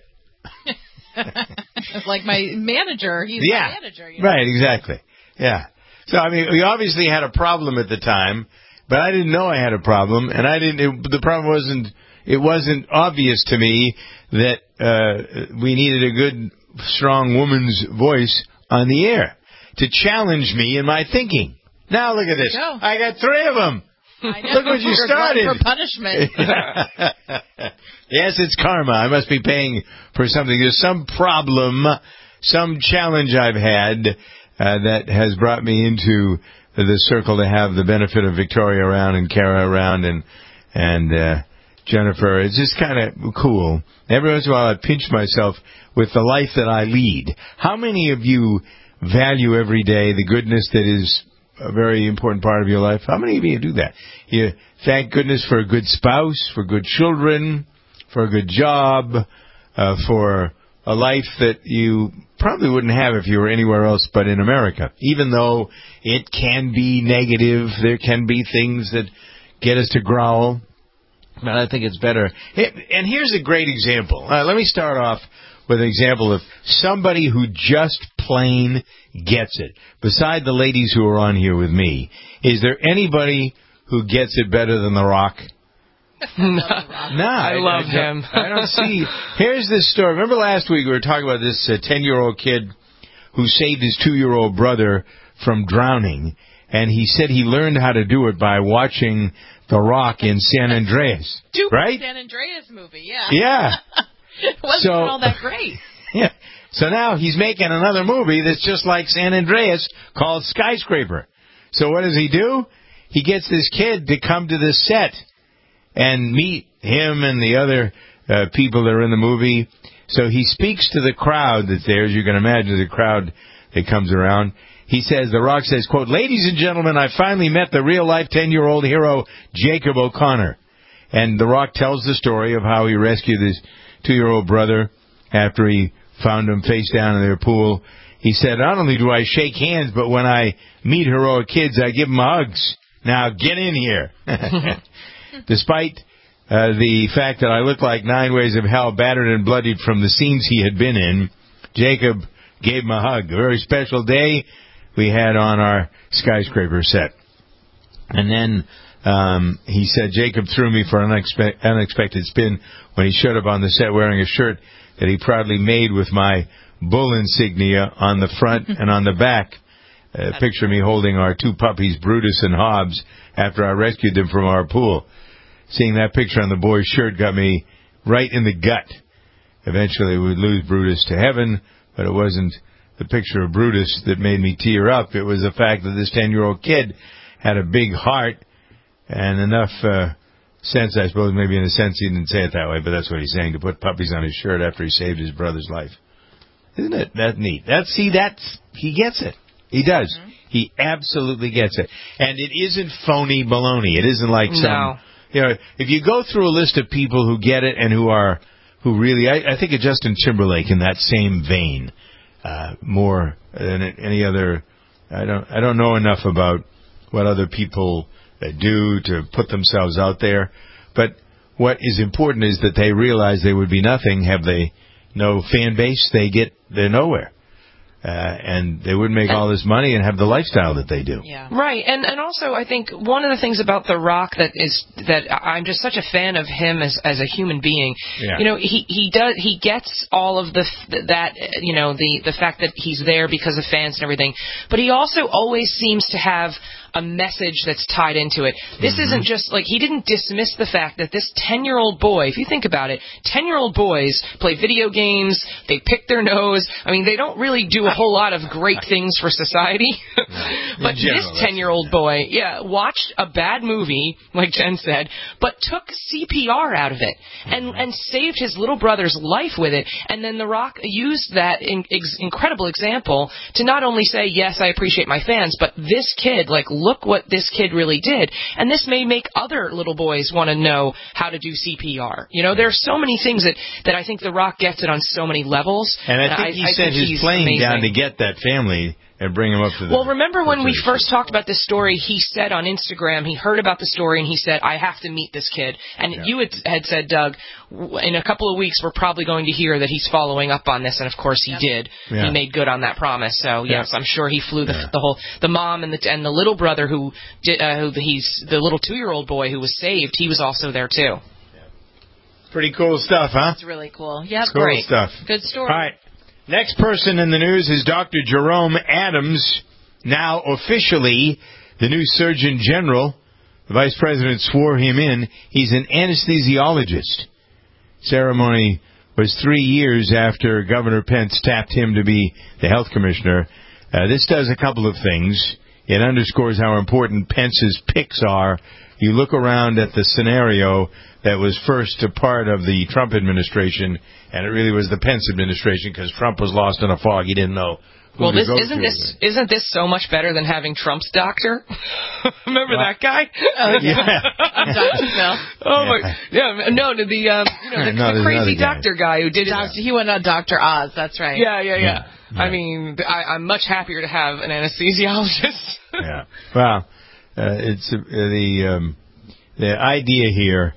Speaker 3: Like my manager. He's
Speaker 2: yeah.
Speaker 3: my manager. You know?
Speaker 2: Right, exactly. Yeah. So, I mean, we obviously had a problem at the time, but I didn't know I had a problem, and I didn't. It, the problem wasn't. It wasn't obvious to me that uh, we needed a good, strong woman's voice on the air to challenge me in my thinking. Now look at this.
Speaker 3: Go.
Speaker 2: I got three of them.
Speaker 3: I know.
Speaker 2: Look what you
Speaker 3: You're
Speaker 2: started.
Speaker 3: going for punishment.
Speaker 2: Yes, it's karma. I must be paying for something. There's some problem, some challenge I've had uh, that has brought me into the circle to have the benefit of Victoria around and Kara around and and uh, Jennifer. It's just kind of cool. Every once in a while I pinch myself with the life that I lead. How many of you value every day the goodness that is a very important part of your life? How many of you do that? You thank goodness for a good spouse, for good children, for a good job, uh, for a life that you probably wouldn't have if you were anywhere else but in America. Even though it can be negative, there can be things that get us to growl, but I think it's better. And here's a great example. Uh, let me start off with an example of somebody who just plain gets it. Beside the ladies who are on here with me, is there anybody who gets it better than The Rock?
Speaker 4: No,
Speaker 2: no
Speaker 4: I, I love
Speaker 2: I
Speaker 4: him.
Speaker 2: I don't see. Here's this story. Remember last week we were talking about this uh, ten-year-old kid who saved his two-year-old brother from drowning, and he said he learned how to do it by watching The Rock in San Andreas.
Speaker 3: Stupid
Speaker 2: right?
Speaker 3: San Andreas movie, yeah.
Speaker 2: Yeah.
Speaker 3: It wasn't
Speaker 2: So-
Speaker 3: all that great.
Speaker 2: Yeah. So now he's making another movie that's just like San Andreas called Skyscraper. So what does he do? He gets this kid to come to the set and meet him and the other uh, people that are in the movie. So he speaks to the crowd that's there. As you can imagine, the crowd that comes around. He says, The Rock says, quote, "Ladies and gentlemen, I finally met the real-life ten-year-old hero, Jacob O'Connor." And The Rock tells the story of how he rescued his two-year-old brother after he found him face down in their pool. He said, "Not only do I shake hands, but when I meet heroic kids, I give them hugs. Now get in here." Despite uh, the fact that I looked like Nine Ways of Hell, battered and bloodied from the scenes he had been in, Jacob gave him a hug. A very special day we had on our Skyscraper set. And then um, he said Jacob threw me for an unexpe- unexpected spin when he showed up on the set wearing a shirt that he proudly made with my bull insignia on the front and on the back. Uh, picture me holding our two puppies, Brutus and Hobbs, after I rescued them from our pool. Seeing that picture on the boy's shirt got me right in the gut. Eventually we'd lose Brutus to heaven, but it wasn't the picture of Brutus that made me tear up. It was the fact that this ten-year-old kid had a big heart and enough uh, sense, I suppose, maybe in a sense he didn't say it that way, but that's what he's saying, to put puppies on his shirt after he saved his brother's life. Isn't it that neat? That's, see, that's, he gets it. He does. Mm-hmm. He absolutely gets it. And it isn't phony baloney. It isn't like some,
Speaker 4: No.
Speaker 2: you know, if you go through a list of people who get it and who are, who really, I, I think of Justin Timberlake in that same vein, uh, more than any other, I don't, I don't know enough about what other people uh, do to put themselves out there. But what is important is that they realize they would be nothing. Have they no fan base? They get, they're nowhere. Uh, and they wouldn't make all this money and have the lifestyle that they do.
Speaker 4: Yeah. Right, and and also I think one of the things about The Rock that is that I'm just such a fan of him as as a human being.
Speaker 2: Yeah.
Speaker 4: You know, he he does he gets all of the that you know the the fact that he's there because of fans and everything, but he also always seems to have a message that's tied into it. This mm-hmm. isn't just like, he didn't dismiss the fact that this ten-year-old boy, if you think about it, ten-year-old boys play video games, they pick their nose. I mean, they don't really do a whole lot of great things for society. But general, this ten-year-old boy, yeah, watched a bad movie, like Jen said, but took C P R out of it and, mm-hmm. and saved his little brother's life with it. And then The Rock used that in, ex- incredible example to not only say, yes, I appreciate my fans, but this kid, like, look what this kid really did. And this may make other little boys want to know how to do C P R. You know, there are so many things that, that I think The Rock gets it on so many levels.
Speaker 2: And I think and he I, sent I think his plane amazing. down to get that family and bring him up to the...
Speaker 4: Well, remember when we first talked about this story, he said on Instagram, he heard about the story, and he said, I have to meet this kid. And yeah. you had, had said, Doug, in a couple of weeks, we're probably going to hear that he's following up on this, and of course he yep. did. Yeah. He made good on that promise. So, yes, yeah. I'm sure he flew the, yeah. the whole... The mom and the and the little brother who, did, uh, who he's the little two-year-old boy who was saved, he was also there, too.
Speaker 2: Pretty cool stuff, huh?
Speaker 3: It's really cool. Yeah,
Speaker 2: cool
Speaker 3: great.
Speaker 2: stuff.
Speaker 3: Good story.
Speaker 2: All right. Next person in the news is Doctor Jerome Adams, now officially the new Surgeon General. The Vice President swore him in. He's an anesthesiologist. Ceremony was three years after Governor Pence tapped him to be the health commissioner. Uh, this does a couple of things. It underscores how important Pence's picks are. You look around at the scenario that was first a part of the Trump administration, and it really was the Pence administration because Trump was lost in a fog. He didn't know who
Speaker 4: well,
Speaker 2: to
Speaker 4: this
Speaker 2: go
Speaker 4: isn't
Speaker 2: to.
Speaker 4: this isn't this so much better than having Trump's doctor? Remember
Speaker 2: what?
Speaker 4: that guy?
Speaker 3: Oh, yeah. Doctor Phil.
Speaker 4: Oh my, yeah, no, the um, you know, the,
Speaker 2: no,
Speaker 4: the crazy
Speaker 2: guy.
Speaker 4: doctor guy who did
Speaker 3: Doctor,
Speaker 4: it.
Speaker 3: He went on Doctor Oz. That's right.
Speaker 4: Yeah, yeah, yeah.
Speaker 2: yeah. yeah.
Speaker 4: I mean, I, I'm much happier to have an anesthesiologist.
Speaker 2: yeah. Well, uh, it's uh, the um, the idea here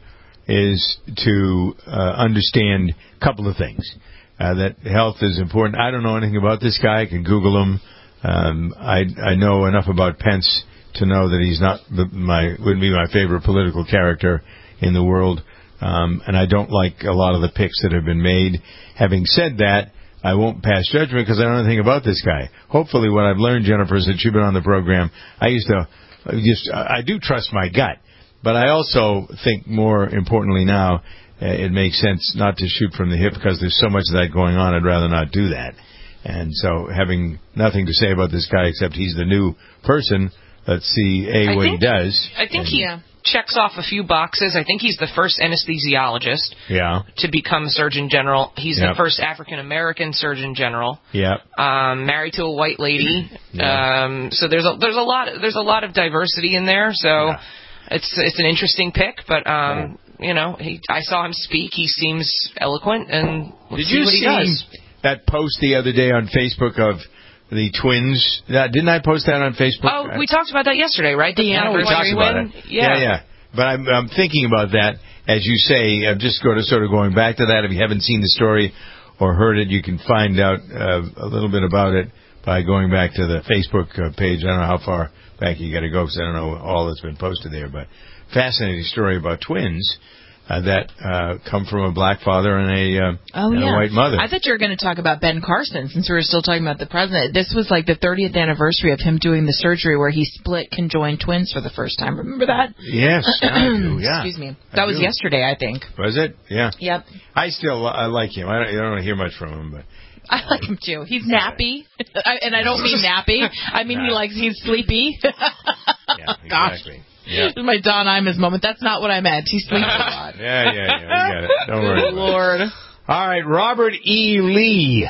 Speaker 2: is to uh, understand a couple of things. Uh, that health is important. I don't know anything about this guy. I can Google him. Um, I I know enough about Pence to know that he's not the, my wouldn't be my favorite political character in the world, um, and I don't like a lot of the picks that have been made. Having said that, I won't pass judgment because I don't know anything about this guy. Hopefully, what I've learned, Jennifer, since you've been on the program, I used to just I do trust my gut, but I also think more importantly now. Uh, it makes sense not to shoot from the hip because there's so much of that going on. I'd rather not do that. And so having nothing to say about this guy except he's the new person, let's see, A,
Speaker 4: I
Speaker 2: what
Speaker 4: think,
Speaker 2: he does.
Speaker 4: I think
Speaker 2: and,
Speaker 4: he yeah. checks off a few boxes. I think he's the first anesthesiologist
Speaker 2: yeah.
Speaker 4: to become Surgeon General. He's
Speaker 2: yep.
Speaker 4: the first African-American Surgeon General.
Speaker 2: Yeah.
Speaker 4: Um, married to a white lady.
Speaker 2: yeah.
Speaker 4: Um, so there's a, there's a lot there's a lot of diversity in there. So
Speaker 2: yeah.
Speaker 4: it's it's an interesting pick, but um, yeah. You know, he, I saw him speak. He seems eloquent, and we'll
Speaker 2: Did
Speaker 4: see
Speaker 2: you
Speaker 4: what he
Speaker 2: see
Speaker 4: does.
Speaker 2: that post the other day on Facebook of the twins? Uh, didn't I post that on Facebook?
Speaker 4: Oh, we talked about that yesterday, right? The
Speaker 2: yeah, we talked about it.
Speaker 4: Yeah,
Speaker 2: yeah. yeah. But I'm, I'm thinking about that, as you say, I'm just going to sort of going back to that. If you haven't seen the story or heard it, you can find out uh, a little bit about it by going back to the Facebook uh, page. I don't know how far back you got to go because I don't know all that's been posted there, but fascinating story about twins uh, that uh, come from a black father and a, uh,
Speaker 3: oh,
Speaker 2: and
Speaker 3: yeah.
Speaker 2: a white mother.
Speaker 3: I thought you were going to talk about Ben Carson since we were still talking about the president. This was like the thirtieth anniversary of him doing the surgery where he split conjoined twins for the first time. Remember that?
Speaker 2: Yes, I do, yeah.
Speaker 3: Excuse me. That
Speaker 2: I
Speaker 3: was
Speaker 2: do.
Speaker 3: yesterday, I think.
Speaker 2: Was it? Yeah.
Speaker 3: Yep.
Speaker 2: I still I like him. I don't, I don't hear much from him, but
Speaker 3: I like him too. He's nappy, I, and I don't mean nappy. I mean he likes he's sleepy.
Speaker 2: yeah, exactly.
Speaker 3: Gosh.
Speaker 2: Yeah.
Speaker 3: This is my Don Imus moment. That's not what I meant. He sleeps a lot.
Speaker 2: Yeah, yeah, yeah. We got it. Don't worry.
Speaker 3: Good Lord.
Speaker 2: It. All right, Robert E. Lee.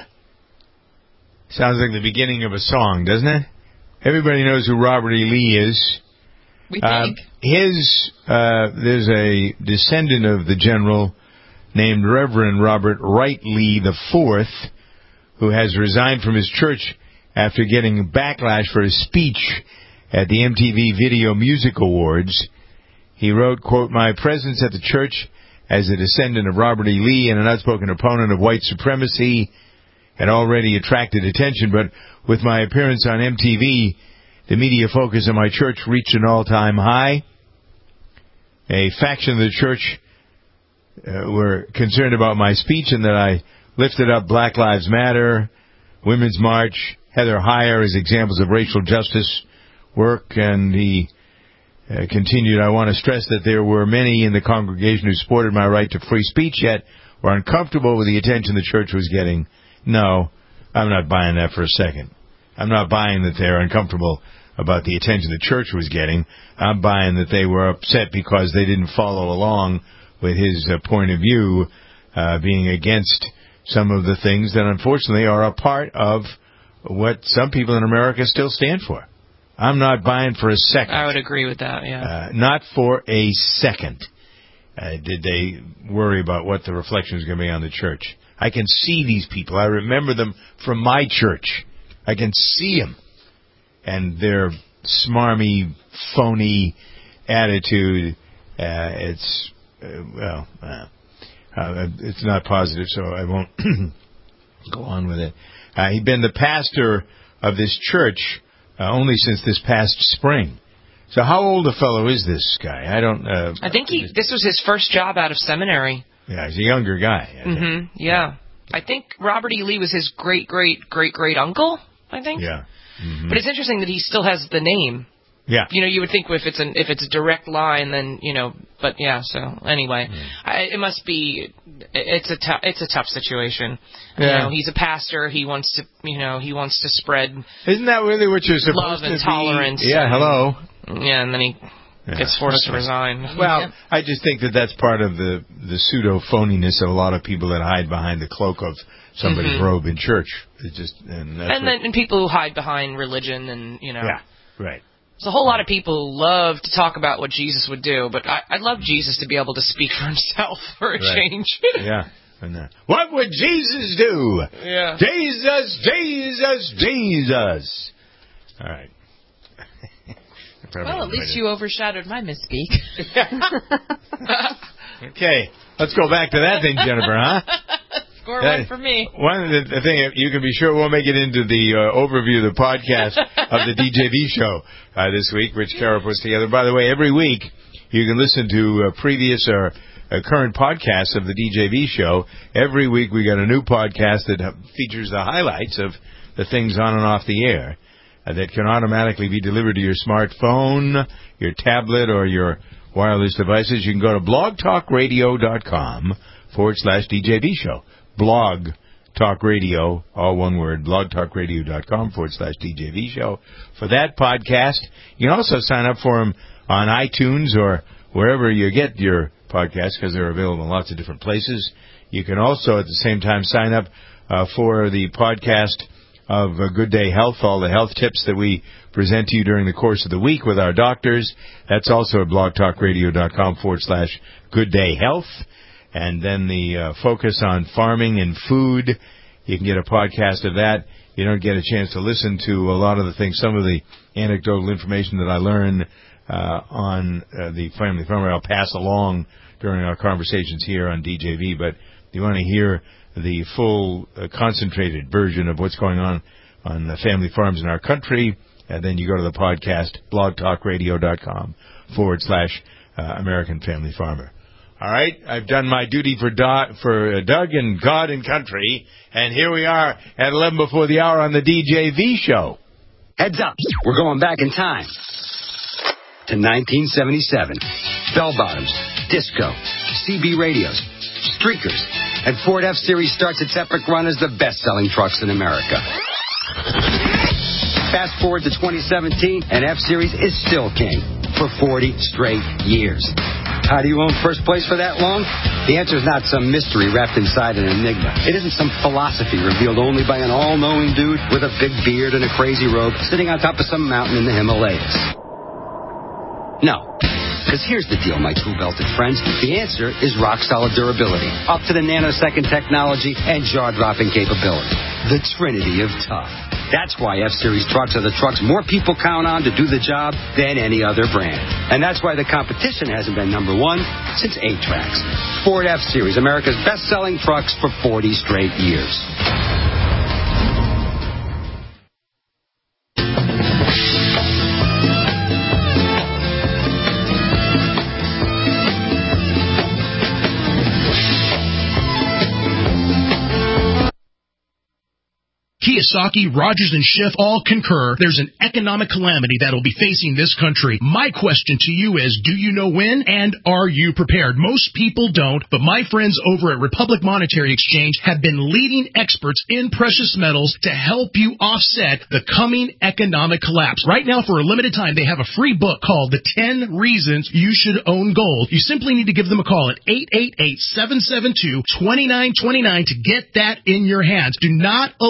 Speaker 2: Sounds like the beginning of a song, doesn't it? Everybody knows who Robert E. Lee is.
Speaker 3: We think.
Speaker 2: Uh, his uh, there's a descendant of the general named Reverend Robert Wright Lee the Fourth, who has resigned from his church after getting backlash for his speech at the M T V Video Music Awards. He wrote, quote, "My presence at the church as a descendant of Robert E. Lee and an outspoken opponent of white supremacy had already attracted attention, but with my appearance on M T V, the media focus on my church reached an all-time high. A faction of the church uh, were concerned about my speech and that I lifted up Black Lives Matter, Women's March, Heather Heyer as examples of racial justice work," and he uh, continued, "I want to stress that there were many in the congregation who supported my right to free speech, yet were uncomfortable with the attention the church was getting. No, I'm not buying that for a second. I'm not buying that they're uncomfortable about the attention the church was getting. I'm buying that they were upset because they didn't follow along with his uh, point of view, uh, being against some of the things that unfortunately are a part of what some people in America still stand for. I'm not buying for a second.
Speaker 4: I would agree with that, yeah.
Speaker 2: Uh, not for a second uh, did they worry about what the reflection was going to be on the church. I can see these people. I remember them from my church. I can see them. and their smarmy, phony attitude, uh, it's, uh, well, uh, uh, it's not positive, so I won't go on with it. Uh, he'd been the pastor of this church uh, only since this past spring. So how old a fellow is this guy? I don't... Uh,
Speaker 4: I think he. This was his first job out of seminary.
Speaker 2: Yeah, he's a younger guy. I think.
Speaker 4: Mm-hmm. Yeah. I think Robert E. Lee was his great-great-great-great-uncle, I think.
Speaker 2: Yeah. Mm-hmm.
Speaker 4: But it's interesting that he still has the name.
Speaker 2: Yeah.
Speaker 4: You know, you would think if it's an if it's a direct line, then, you know, but yeah, so anyway. Mm. I, it must be, it's a, t- it's a tough situation. Yeah. You know, he's a pastor, he wants to, you know, he wants to spread...
Speaker 2: Isn't that really what you're supposed
Speaker 4: love
Speaker 2: to
Speaker 4: and
Speaker 2: be?
Speaker 4: tolerance.
Speaker 2: Yeah,
Speaker 4: and,
Speaker 2: hello.
Speaker 4: Yeah, and then he yeah. gets forced to resign.
Speaker 2: Well,
Speaker 4: yeah.
Speaker 2: I just think that that's part of the, the pseudo-phoniness of a lot of people that hide behind the cloak of somebody's
Speaker 4: mm-hmm.
Speaker 2: robe in church. It just And, that's
Speaker 4: and, then, and people who hide behind religion and, you know...
Speaker 2: Yeah, right.
Speaker 4: There's a whole lot of people who love to talk about what Jesus would do, but I, I'd love Jesus to be able to speak for himself for a
Speaker 2: right.
Speaker 4: change.
Speaker 2: yeah. And, uh, what would Jesus do?
Speaker 4: Yeah.
Speaker 2: Jesus, Jesus, Jesus. All right.
Speaker 3: Well, at least you overshadowed my misspeak.
Speaker 2: Okay. Let's go back to that thing, Jennifer, huh?
Speaker 3: Score one uh, for me.
Speaker 2: One of the, the thing you can be sure we'll make it into the uh, overview of the podcast of the D J V show uh, this week, which Carol puts together. By the way, every week you can listen to uh, previous or uh, current podcasts of the D J V show. Every week we got a new podcast that features the highlights of the things on and off the air uh, that can automatically be delivered to your smartphone, your tablet, or your wireless devices. You can go to blogtalkradio.com forward slash DJV show. Blog Talk Radio, all one word, blogtalkradio.com forward slash DJV show. For that podcast, you can also sign up for them on iTunes or wherever you get your podcasts, because they're available in lots of different places. You can also, at the same time, sign up uh, for the podcast of uh, Good Day Health, all the health tips that we present to you during the course of the week with our doctors. That's also at blogtalkradio.com forward slash Good Day Health. And then the uh, focus on farming and food, you can get a podcast of that. You don't get a chance to listen to a lot of the things, some of the anecdotal information that I learn uh, on uh, the Family Farmer I'll pass along during our conversations here on D J V. But if you want to hear the full uh, concentrated version of what's going on on the family farms in our country, and then you go to the podcast, blogtalkradio.com forward slash uh, American Family Farmer. All right, I've done my duty for Do- for Doug and God and Country, and here we are at eleven before the hour on the D J V show.
Speaker 6: Heads up, we're going back in time to nineteen seventy-seven. Bell bottoms, disco, C B radios, streakers, and Ford F-Series starts its epic run as the best-selling trucks in America. Fast forward to twenty seventeen, and F-Series is still king for forty straight years. How do you own first place for that long? The answer is not some mystery wrapped inside an enigma. It isn't some philosophy revealed only by an all-knowing dude with a big beard and a crazy robe sitting on top of some mountain in the Himalayas. No. Because here's the deal, my true-belted friends. The answer is rock-solid durability, up to the nanosecond technology and jaw-dropping capability. The trinity of tough. That's why F-Series trucks are the trucks more people count on to do the job than any other brand. And that's why the competition hasn't been number one since eight-tracks. Ford F-Series, America's best-selling trucks for forty straight years.
Speaker 7: Kiyosaki, Rogers, and Schiff all concur there's an economic calamity that will be facing this country. My question to you is, do you know when, and are you prepared? Most people don't, but my friends over at Republic Monetary Exchange have been leading experts in precious metals to help you offset the coming economic collapse. Right now, for a limited time, they have a free book called The ten Reasons You Should Own Gold. You simply need to give them a call at eight eight eight, seven seven two, two nine two nine to get that in your hands. Do not allow the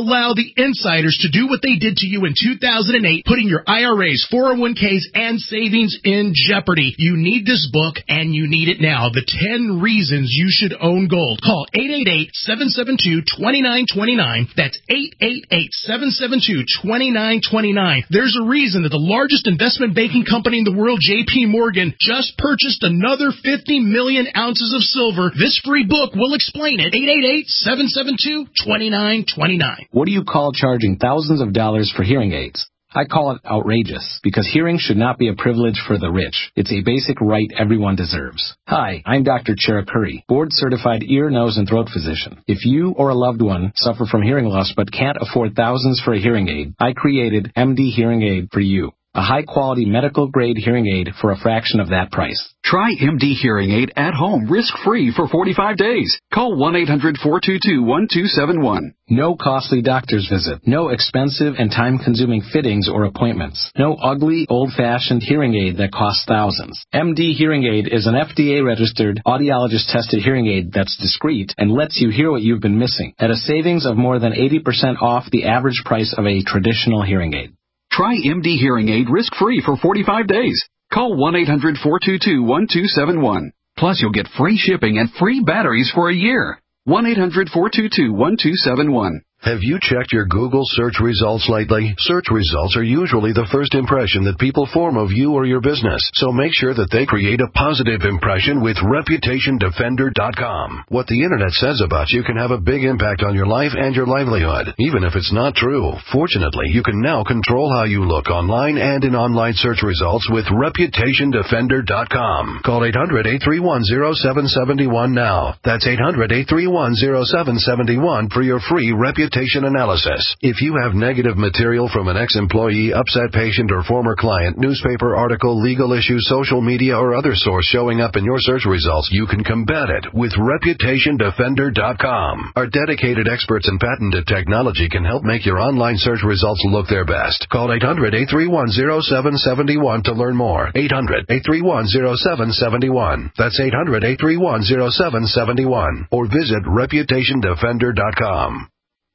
Speaker 7: the insiders to do what they did to you in two thousand eight, putting your I R As, four oh one k's, and savings in jeopardy. You need this book, and you need it now. The ten Reasons You Should Own Gold. Call eight eight eight, seven seven two, two nine two nine. That's eight eight eight, seven seven two, two nine two nine. There's a reason that the largest investment banking company in the world, J P Morgan, just purchased another fifty million ounces of silver. This free book will explain it. eight eight eight, seven seven two, two nine two nine.
Speaker 8: What do you call charging thousands of dollars for hearing aids? I call it outrageous, because hearing should not be a privilege for the rich. It's a basic right everyone deserves. Hi, I'm Doctor Cherukuri, board-certified ear, nose, and throat physician. If you or a loved one suffer from hearing loss but can't afford thousands for a hearing aid, I created M D Hearing Aid for you. A high-quality medical-grade hearing aid for a fraction of that price.
Speaker 9: Try M D Hearing Aid at home, risk-free for forty-five days. Call one eight hundred, four two two, one two seven one.
Speaker 8: No costly doctor's visit. No expensive and time-consuming fittings or appointments. No ugly, old-fashioned hearing aid that costs thousands. M D Hearing Aid is an F D A-registered, audiologist-tested hearing aid that's discreet and lets you hear what you've been missing at a savings of more than eighty percent off the average price of a traditional hearing aid.
Speaker 9: Try M D Hearing Aid risk-free for forty-five days. Call one eight hundred, four two two, one two seven one. Plus, you'll get free shipping and free batteries for a year. one eight hundred, four two two, one two seven one.
Speaker 24: Have you checked your Google search results lately? Search results are usually the first impression that people form of you or your business, so make sure that they create a positive impression with Reputation Defender dot com. What the Internet says about you can have a big impact on your life and your livelihood, even if it's not true. Fortunately, you can now control how you look online and in online search results with Reputation Defender dot com. Call eight hundred, eight three one, oh seven seven one now. That's eight hundred, eight three one, oh seven seven one for your free Reputation analysis. If you have negative material from an ex-employee, upset patient, or former client, newspaper article, legal issue, social media, or other source showing up in your search results, you can combat it with Reputation Defender dot com. Our dedicated experts in patented technology can help make your online search results look their best. Call eight hundred, eight three one, oh seven seven one to learn more. eight hundred, eight three one, oh seven seven one. That's eight hundred, eight three one, oh seven seven one. Or visit Reputation Defender dot com.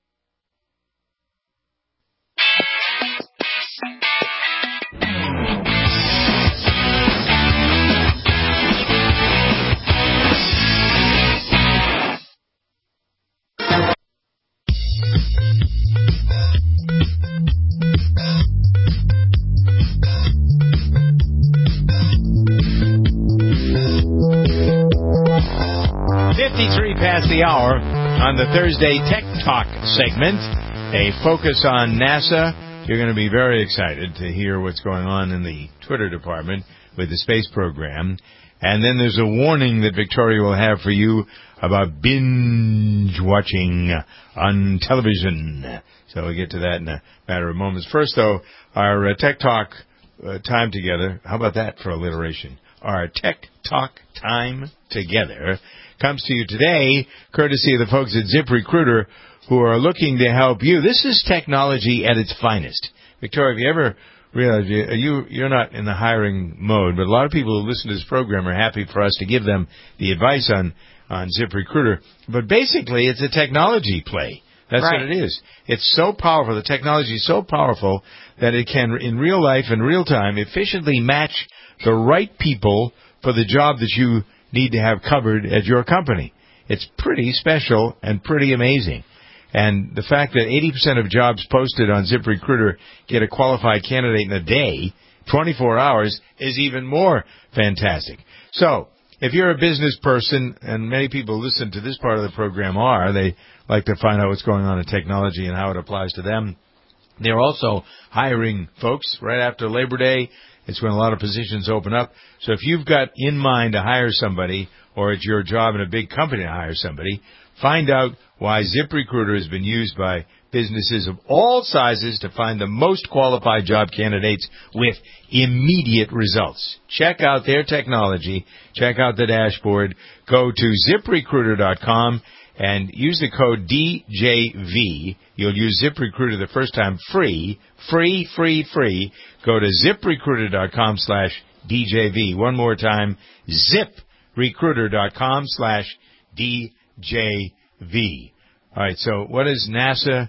Speaker 2: fifty-three past the hour on the Thursday Tech Talk segment, a focus on NASA. You're going to be very excited to hear what's going on in the Twitter department with the space program. And then there's a warning that Victoria will have for you about binge watching on television. So we'll get to that in a matter of moments. First, though, our uh, Tech Talk uh, time together. How about that for alliteration? Our Tech Talk time together comes to you today, courtesy of the folks at ZipRecruiter, who are looking to help you. This is technology at its finest. Victoria, have you ever realized you, you, you're not in the hiring mode, but a lot of people who listen to this program are happy for us to give them the advice on, on ZipRecruiter. But basically, it's a technology play. That's right. What it is. It's so powerful. The technology is so powerful that it can, in real life, in real time, efficiently match the right people for the job that you need to have covered at your company. It's pretty special and pretty amazing. And the fact that eighty percent of jobs posted on ZipRecruiter get a qualified candidate in a day, twenty-four hours, is even more fantastic. So, if you're a business person, and many people who listen to this part of the program are, they like to find out what's going on in technology and how it applies to them. They're also hiring folks right after Labor Day. It's when a lot of positions open up. So if you've got in mind to hire somebody, or it's your job in a big company to hire somebody, find out why ZipRecruiter has been used by businesses of all sizes to find the most qualified job candidates with immediate results. Check out their technology. Check out the dashboard. Go to zip recruiter dot com and use the code D J V. You'll use ZipRecruiter the first time free, free, free, free. Go to zip recruiter dot com slash D J V. One more time, zip recruiter dot com slash D J V. All right, so what is NASA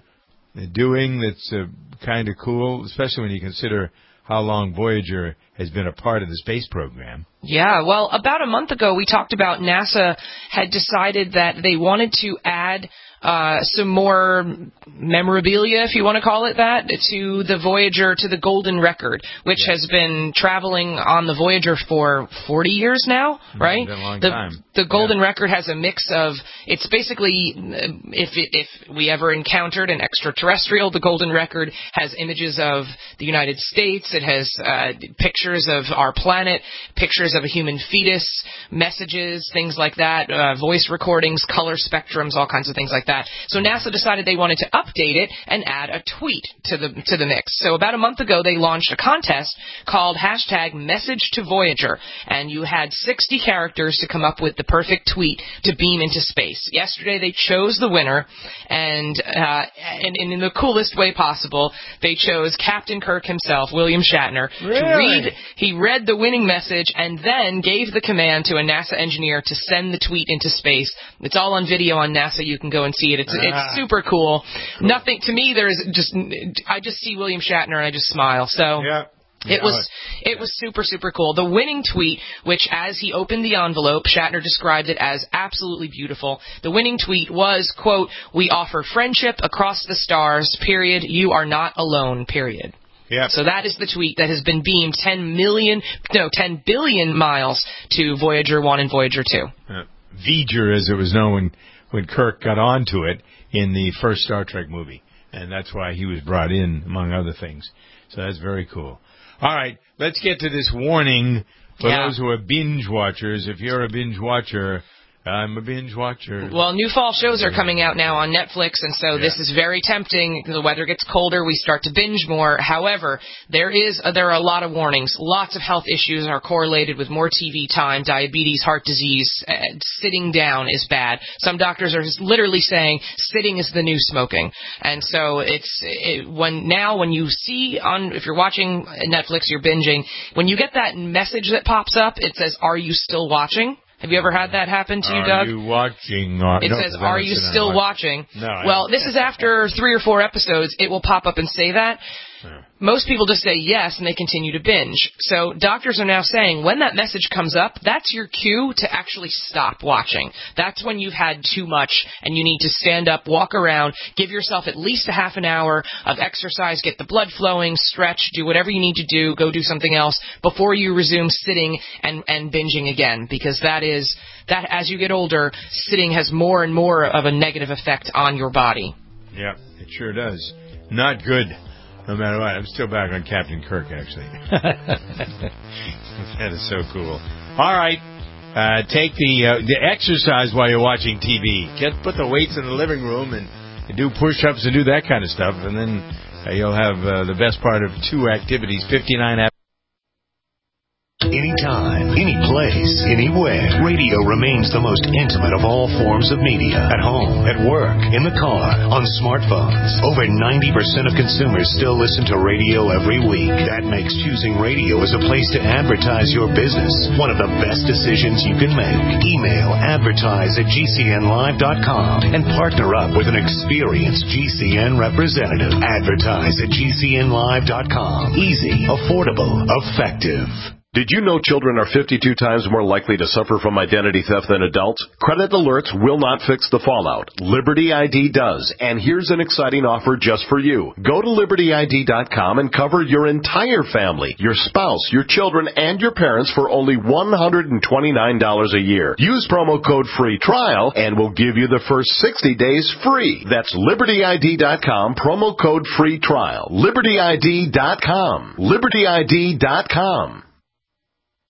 Speaker 2: doing that's uh, kind of cool, especially when you consider how long Voyager has been a part of the space program.
Speaker 4: Yeah, well, about a month ago, we talked about NASA had decided that they wanted to add uh, some more memorabilia, if you want to call it that, to the Voyager, to the Golden Record, which yeah. has been traveling on the Voyager for forty years now, right?
Speaker 2: It's been a long
Speaker 4: the,
Speaker 2: time.
Speaker 4: The Golden
Speaker 2: yeah.
Speaker 4: Record has a mix of, it's basically, if it, if we ever encountered an extraterrestrial, the Golden Record has images of the United States, it has uh, pictures of our planet, pictures of a human fetus, messages, things like that, uh, voice recordings, color spectrums, all kinds of things like that. So NASA decided they wanted to update it and add a tweet to the to the mix. So about a month ago, they launched a contest called hashtag Message to Voyager, and you had sixty characters to come up with the perfect tweet to beam into space. Yesterday, they chose the winner, and, uh, and, and in the coolest way possible, they chose Captain Kirk himself, William Shatner,
Speaker 2: really?
Speaker 4: to read. He read the winning message and then gave the command to a NASA engineer to send the tweet into space. It's all on video on NASA. You can go and see it. It's, ah, it's super cool. cool. Nothing to me. There's just I just see William Shatner and I just smile. So
Speaker 2: yeah.
Speaker 4: It yeah, was it was super, super cool. The winning tweet, which as he opened the envelope, Shatner described it as absolutely beautiful. The winning tweet was, quote, "We offer friendship across the stars, period. You are not alone, period."
Speaker 2: Yeah.
Speaker 4: So that is the tweet that has been beamed ten million, no, ten billion miles to Voyager one and Voyager two.
Speaker 2: Uh, Voyager, as it was known when, when Kirk got onto it in the first Star Trek movie. And that's why he was brought in, among other things. So that's very cool. All right, let's get to this warning for
Speaker 4: yeah.
Speaker 2: those who are binge watchers. If you're a binge watcher, I'm a binge watcher.
Speaker 4: Well, new fall shows are coming out now on Netflix, and so yeah. this is very tempting. The weather gets colder, we start to binge more. However, there is uh, there are a lot of warnings. Lots of health issues are correlated with more T V time, diabetes, heart disease. Uh, sitting down is bad. Some doctors are literally saying sitting is the new smoking. And so it's it, when now when you see on if you're watching Netflix, you're binging. When you get that message that pops up, it says, "Are you still watching?" Have you ever had that happen to you,
Speaker 2: are
Speaker 4: Doug?
Speaker 2: Are you watching? Or,
Speaker 4: it
Speaker 2: no,
Speaker 4: says, "Are you still watching?"
Speaker 2: No,
Speaker 4: well, this is after three or four episodes. It will pop up and say that.
Speaker 2: Yeah.
Speaker 4: Most people just say yes, and they continue to binge. So doctors are now saying when that message comes up, that's your cue to actually stop watching. That's when you've had too much, and you need to stand up, walk around, give yourself at least a half an hour of exercise, get the blood flowing, stretch, do whatever you need to do, go do something else before you resume sitting and, and binging again, because that is, that as you get older, sitting has more and more of a negative effect on your body.
Speaker 2: Yeah, it sure does. Not good. No matter what, I'm still back on Captain Kirk, actually. That is so cool. All right, uh, take the uh, the exercise while you're watching T V. Get put the weights in the living room and, and do push-ups and do that kind of stuff, and then uh, you'll have uh, the best part of two activities, fifty-nine activities.
Speaker 11: Anytime, any place, anywhere. Radio remains the most intimate of all forms of media. At home, at work, in the car, on smartphones. Over ninety percent of consumers still listen to radio every week. That makes choosing radio as a place to advertise your business one of the best decisions you can make. Email advertise at G C N live dot com and partner up with an experienced G C N representative. Advertise at G C N live dot com. Easy, affordable, effective.
Speaker 24: Did you know children are fifty-two times more likely to suffer from identity theft than adults? Credit alerts will not fix the fallout. Liberty I D does, and here's an exciting offer just for you. Go to Liberty I D dot com and cover your entire family, your spouse, your children, and your parents for only one hundred twenty-nine dollars a year. Use promo code FREE TRIAL, and we'll give you the first sixty days free. That's Liberty I D dot com, promo code FREE TRIAL. Liberty I D dot com. Liberty I D dot com.